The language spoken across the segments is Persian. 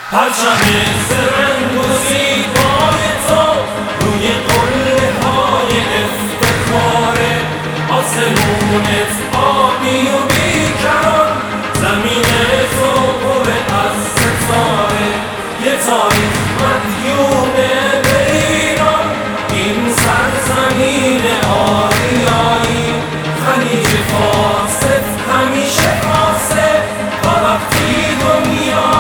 پرچم زرنگ و زیبای تو روی قله‌های افتخاره، آسمونت آبی و بیکران، زمین تو پر از ستاره. یه تاریخ مدیونه به ایران، این سرزمین آریایی. خلیج فارست همیشه خاصه تا وقتی دنیا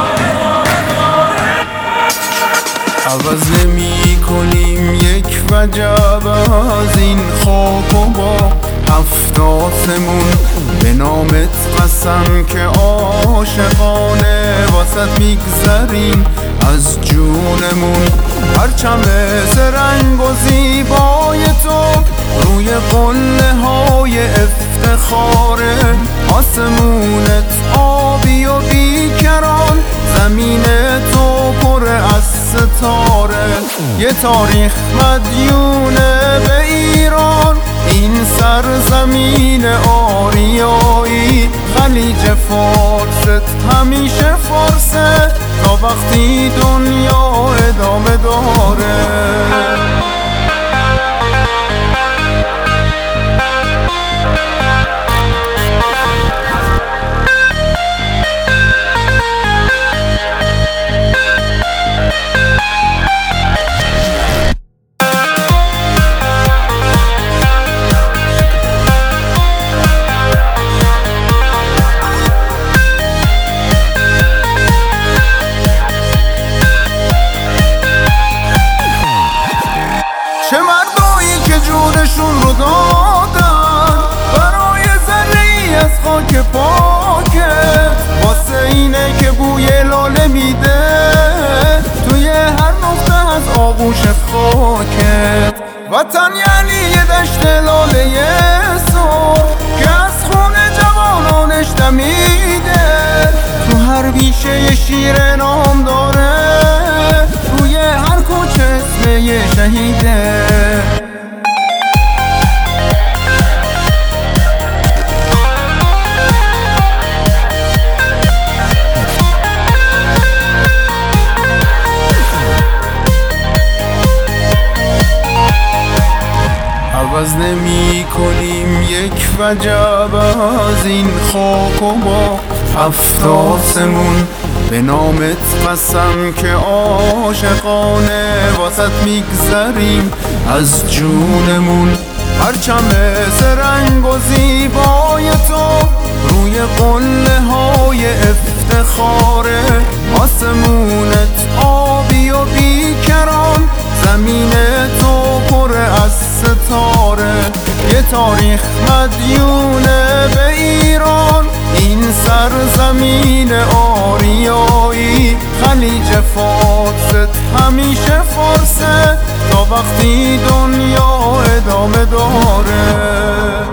عوض نمی کنیم یک وجب از این خاک و با هفت آسمون، به نامت قسم که عاشقانه واسط میگذریم از جونمون. پرچم زرنگ و زیبای تو روی قله های افتخاره، آسمونت آبی و بیکران، زمین تو پر از ستاره. یه تاریخ مدیونه به ایران، این سرزمین آریایی. خلیج فارست همیشه فارسه تا وقتی دنیا ادامه داره. چه مردایی که جونشون رو دادن برای ذره‌ای از خاک پاکت، واسه اینه که بوی لاله میده توی هر نقطه از آغوش خاکت. وطن یعنی یه دشت لاله سرخ که از خون جوانانش دمیده، تو هر بیشه یه شیر نام داره، روی هر کوچه اسم یه شهیده. عوض نمی کنیم یک وجب از این خاک و با هفت آسمون، به نامت قسم که عاشقانه واسط میگذریم از جونمون. پرچم زرنگ و زیبای تو روی قله های افتخاره، آسمونت آبی و بیکران، زمین تو پر از ستاره. یه تاریخ مدیونه به ایران، این سرزمین آریایی. خلیج فارست همیشه فارسه تا وقتی دنیا ادامه داره.